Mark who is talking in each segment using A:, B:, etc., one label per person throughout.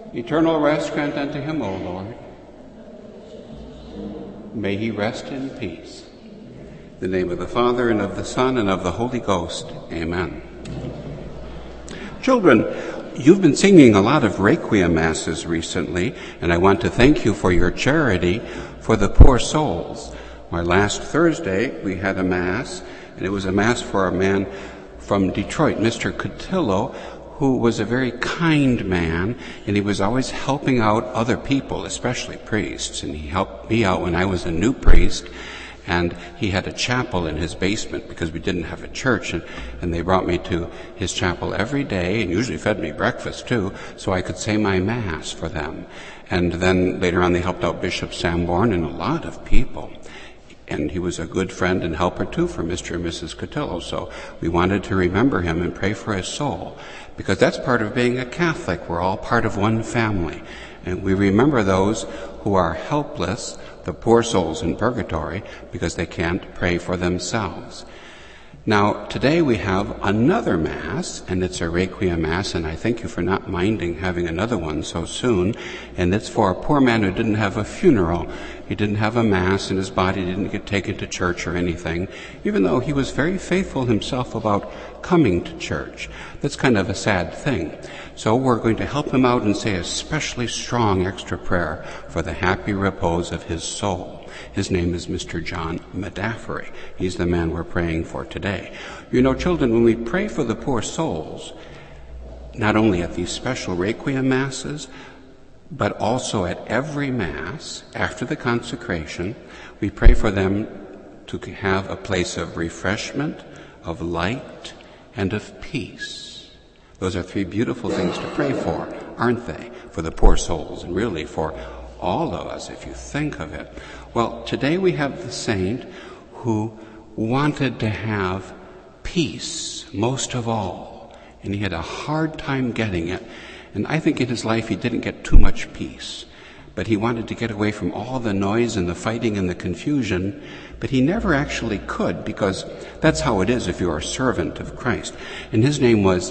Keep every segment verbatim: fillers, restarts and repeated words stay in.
A: Eternal rest grant unto him, O Lord. May he rest in peace. In the name of the Father, and of the Son, and of the Holy Ghost. Amen. Children, you've been singing a lot of Requiem Masses recently, and I want to thank you for your charity for the poor souls. Why, last Thursday we had a Mass, and it was a Mass for a man from Detroit, Mister Cotillo, who was a very kind man, and he was always helping out other people, especially priests. And he helped me out when I was a new priest, and he had a chapel in his basement because we didn't have a church, and, and they brought me to his chapel every day, and usually fed me breakfast too, so I could say my Mass for them. And then later on they helped out Bishop Sanborn and a lot of people. And he was a good friend and helper, too, for Mister and Missus Cotillo. So we wanted to remember him and pray for his soul, because that's part of being a Catholic. We're all part of one family. And we remember those who are helpless, the poor souls in purgatory, because they can't pray for themselves. Now, today we have another Mass, and it's a Requiem Mass, and I thank you for not minding having another one so soon. And it's for a poor man who didn't have a funeral. He didn't have a Mass, and his body didn't get taken to church or anything, even though he was very faithful himself about coming to church. That's kind of a sad thing. So we're going to help him out and say a especially strong extra prayer for the happy repose of his soul. His name is Mister John Medaffery. He's the man we're praying for today. You know, children, when we pray for the poor souls, not only at these special Requiem Masses, but also at every Mass after the consecration, we pray for them to have a place of refreshment, of light, and of peace. Those are three beautiful things to pray for, aren't they? For the poor souls, and really for all of us, if you think of it. Well, today we have the saint who wanted to have peace most of all, and he had a hard time getting it. And I think in his life he didn't get too much peace, but he wanted to get away from all the noise and the fighting and the confusion, but he never actually could, because that's how it is if you're a servant of Christ. And his name was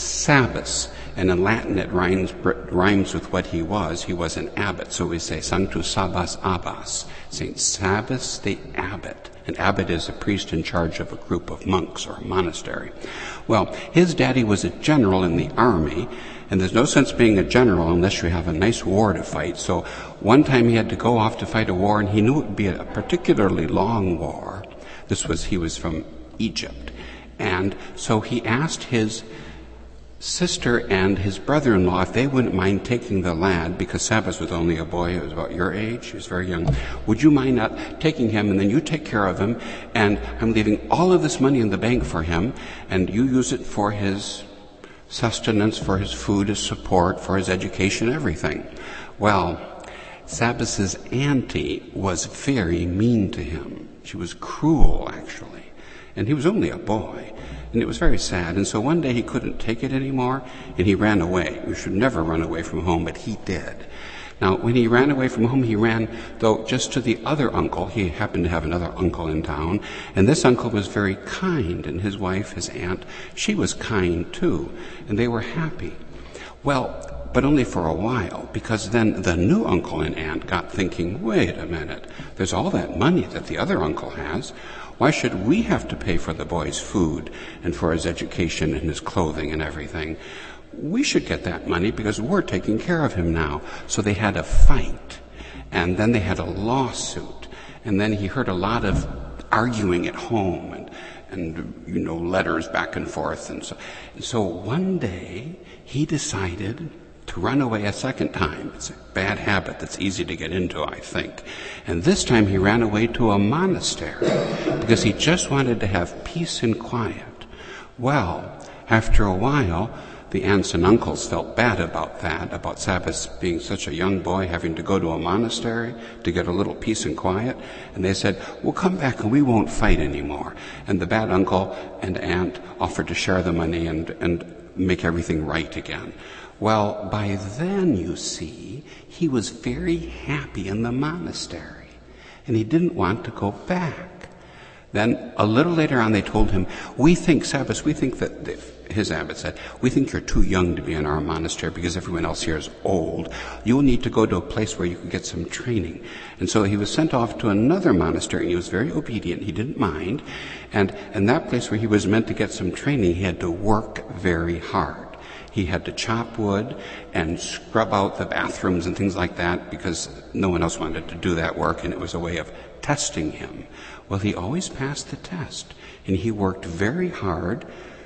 A: Sabbas, and in Latin it rhymes, rhymes with what he was. He was an abbot, so we say Sanctus Sabbas Abbas, Saint Sabbas the abbot. An abbot is a priest in charge of a group of monks or a monastery. Well, his daddy was a general in the army, and there's no sense being a general unless you have a nice war to fight. So one time he had to go off to fight a war, and he knew it would be a particularly long war. This was, he was from Egypt. And so he asked his sister and his brother-in-law if they wouldn't mind taking the lad, because Sabbas was only a boy, he was about your age, he was very young. Would you mind not taking him, and then you take care of him, and I'm leaving all of this money in the bank for him, and you use it for his sustenance, for his food, his support, for his education, everything. Well, Sabbas's auntie was very mean to him. She was cruel, actually, and he was only a boy. And it was very sad. And so one day he couldn't take it anymore, and he ran away. You should never run away from home, but he did. Now, when he ran away from home, he ran, though, just to the other uncle. He happened to have another uncle in town, and this uncle was very kind, and his wife, his aunt, she was kind too, and they were happy. Well, but only for a while, because then the new uncle and aunt got thinking, wait a minute, there's all that money that the other uncle has. Why should we have to pay for the boy's food and for his education and his clothing and everything? We should get that money because we're taking care of him now. So they had a fight, and then they had a lawsuit, and then he heard a lot of arguing at home and, and you know, letters back and forth. And so, and so one day he decided to run away a second time. It's a bad habit that's easy to get into, I think. And this time he ran away to a monastery because he just wanted to have peace and quiet. Well, after a while, the aunts and uncles felt bad about that, about Sabbas being such a young boy having to go to a monastery to get a little peace and quiet. And they said, we'll come back and we won't fight anymore. And the bad uncle and aunt offered to share the money and, and make everything right again. Well, by then, you see, he was very happy in the monastery, and he didn't want to go back. Then a little later on they told him, we think, Sabas, we think that, they, his abbot said, we think you're too young to be in our monastery because everyone else here is old. You'll need to go to a place where you can get some training. And so he was sent off to another monastery, and he was very obedient. He didn't mind. And in that place where he was meant to get some training, he had to work very hard. He had to chop wood and scrub out the bathrooms and things like that because no one else wanted to do that work, and it was a way of testing him. Well, he always passed the test, and he worked very hard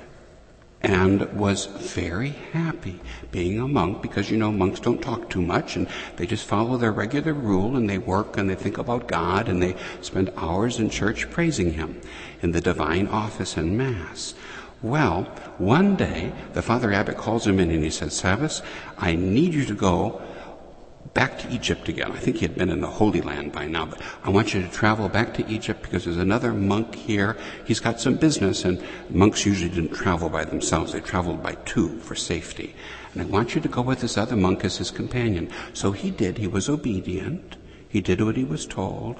A: and was very happy being a monk because, you know, monks don't talk too much, and they just follow their regular rule, and they work and they think about God, and they spend hours in church praising him in the divine office and Mass. Well, one day, the Father Abbot calls him in and he says, Sabas, I need you to go back to Egypt again. I think he had been in the Holy Land by now, but I want you to travel back to Egypt because there's another monk here. He's got some business, and monks usually didn't travel by themselves. They traveled by two for safety. And I want you to go with this other monk as his companion. So he did. He was obedient. He did what he was told.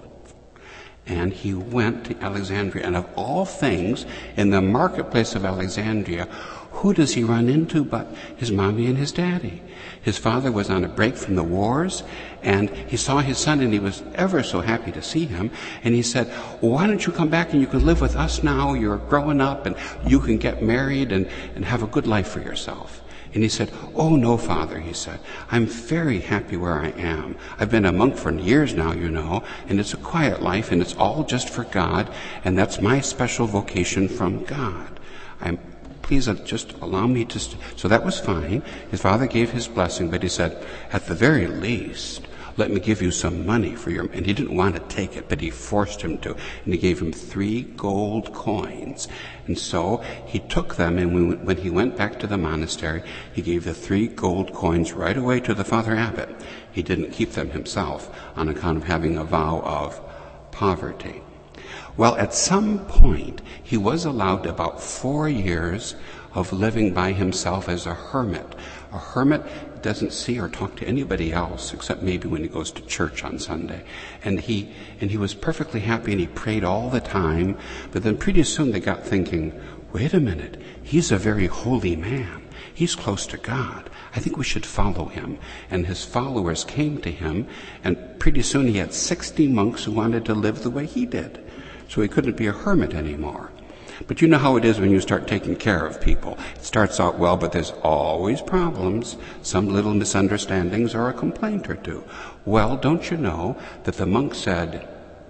A: And he went to Alexandria. And of all things, in the marketplace of Alexandria, who does he run into but his mommy and his daddy? His father was on a break from the wars, and he saw his son, and he was ever so happy to see him. And he said, well, why don't you come back and you can live with us now? You're growing up, and you can get married and, and have a good life for yourself. And he said, oh, no, Father, he said, I'm very happy where I am. I've been a monk for years now, you know, and it's a quiet life, and it's all just for God, and that's my special vocation from God. I'm Please just allow me to... St-. So that was fine. His father gave his blessing, but he said, at the very least, let me give you some money for your... And he didn't want to take it, but he forced him to. And he gave him three gold coins. And so he took them, and when he went back to the monastery, he gave the three gold coins right away to the Father Abbot. He didn't keep them himself on account of having a vow of poverty. Well, at some point, he was allowed about four years of living by himself as a hermit. A hermit doesn't see or talk to anybody else except maybe when he goes to church on Sunday. And he and he was perfectly happy, and he prayed all the time. But then pretty soon they got thinking, wait a minute, he's a very holy man. He's close to God. I think we should follow him. And his followers came to him, and pretty soon he had sixty monks who wanted to live the way he did. So he couldn't be a hermit anymore. But you know how it is when you start taking care of people. It starts out well, but there's always problems, some little misunderstandings or a complaint or two. Well, don't you know that the monk said,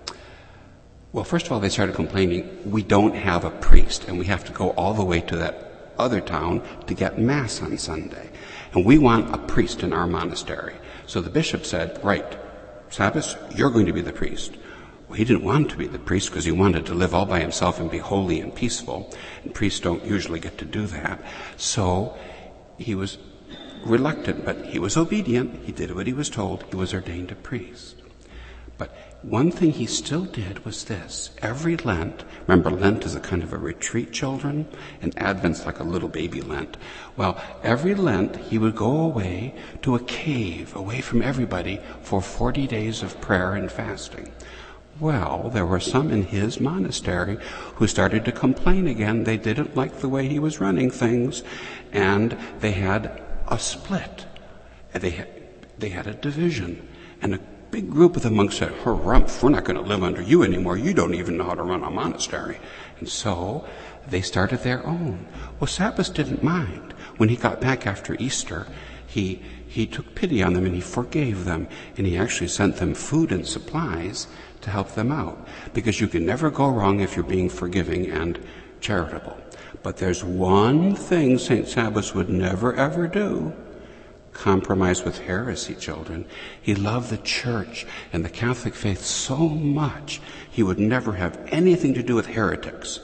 A: well, first of all, they started complaining, we don't have a priest, and we have to go all the way to that other town to get Mass on Sunday. And we want a priest in our monastery. So the bishop said, right, Sabas, you're going to be the priest. Well, he didn't want to be the priest because he wanted to live all by himself and be holy and peaceful. And priests don't usually get to do that. So he was reluctant, but he was obedient. He did what he was told. He was ordained a priest. But one thing he still did was this. Every Lent, remember Lent is a kind of a retreat, children, and Advent's like a little baby Lent. Well, every Lent he would go away to a cave, away from everybody, for forty days of prayer and fasting. Well, there were some in his monastery who started to complain again. They didn't like the way he was running things, and they had a split. They had, they had a division, and a big group of the monks said, "Harumph, we're not going to live under you anymore. You don't even know how to run a monastery." And so they started their own. Well, Sabas didn't mind. When he got back after Easter, he he took pity on them and he forgave them, and he actually sent them food and supplies to help them out, because you can never go wrong if you're being forgiving and charitable. But there's one thing Saint Sabas would never ever do: compromise with heresy, children. He loved the church and the Catholic faith so much, he would never have anything to do with heretics.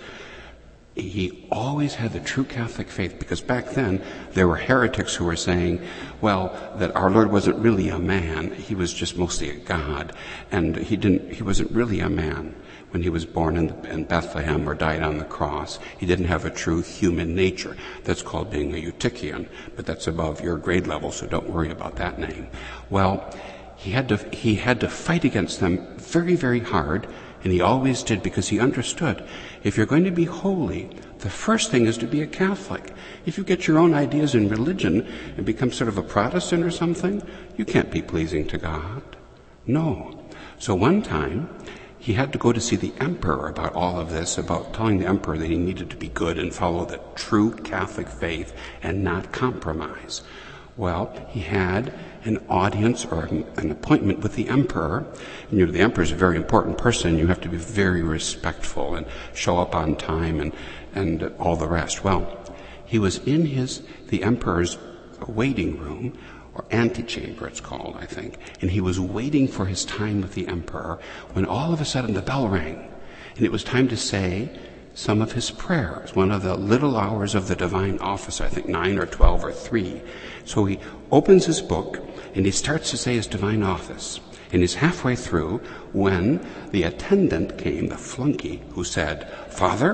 A: He always had the true Catholic faith, because back then there were heretics who were saying, well, that our Lord wasn't really a man. He was just mostly a God, and he didn't. He wasn't really a man when he was born in, in Bethlehem or died on the cross. He didn't have a true human nature. That's called being a Eutychian, but that's above your grade level, so don't worry about that name. Well, he had to he had to fight against them very, very hard And he always did, because he understood if you're going to be holy, the first thing is to be a Catholic. If you get your own ideas in religion and become sort of a Protestant or something, you can't be pleasing to God. No. So one time, he had to go to see the emperor about all of this, about telling the emperor that he needed to be good and follow the true Catholic faith and not compromise. Well, he had an audience or an appointment with the emperor. And, you know, the emperor is a very important person. You have to be very respectful and show up on time and, and all the rest. Well, he was in his, the emperor's waiting room, or antechamber it's called, I think, and he was waiting for his time with the emperor when all of a sudden the bell rang, and it was time to say some of his prayers, one of the little hours of the divine office, I think nine or twelve or three. So he opens his book and he starts to say his divine office, and he's halfway through when the attendant came, the flunky, who said, "Father,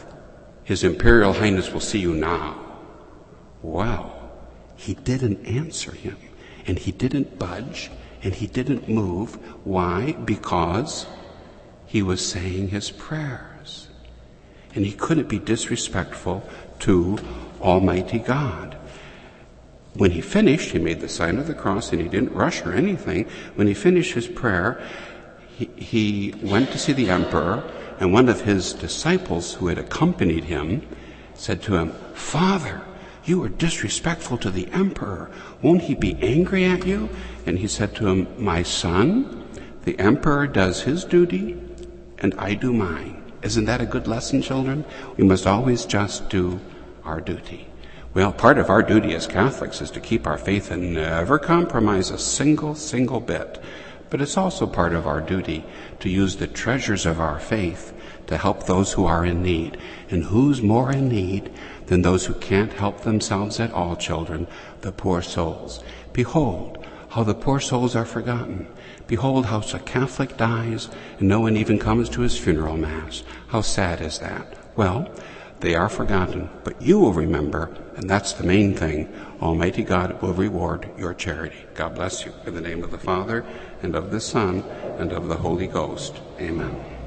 A: His Imperial Highness will see you now." Well, he didn't answer him, and he didn't budge, and he didn't move. Why? Because he was saying his prayers. And he couldn't be disrespectful to Almighty God. When he finished, he made the sign of the cross, and he didn't rush or anything. When he finished his prayer, he, he went to see the emperor, and one of his disciples who had accompanied him said to him, "Father, you were disrespectful to the emperor. Won't he be angry at you?" And he said to him, "My son, the emperor does his duty, and I do mine." Isn't that a good lesson, children? We must always just do our duty. Well, part of our duty as Catholics is to keep our faith and never compromise a single, single bit. But it's also part of our duty to use the treasures of our faith to help those who are in need. And who's more in need than those who can't help themselves at all, children? The poor souls. Behold how the poor souls are forgotten. Behold how a Catholic dies and no one even comes to his funeral mass. How sad is that? Well, they are forgotten, but you will remember, and that's the main thing. Almighty God will reward your charity. God bless you. In the name of the Father, and of the Son, and of the Holy Ghost. Amen.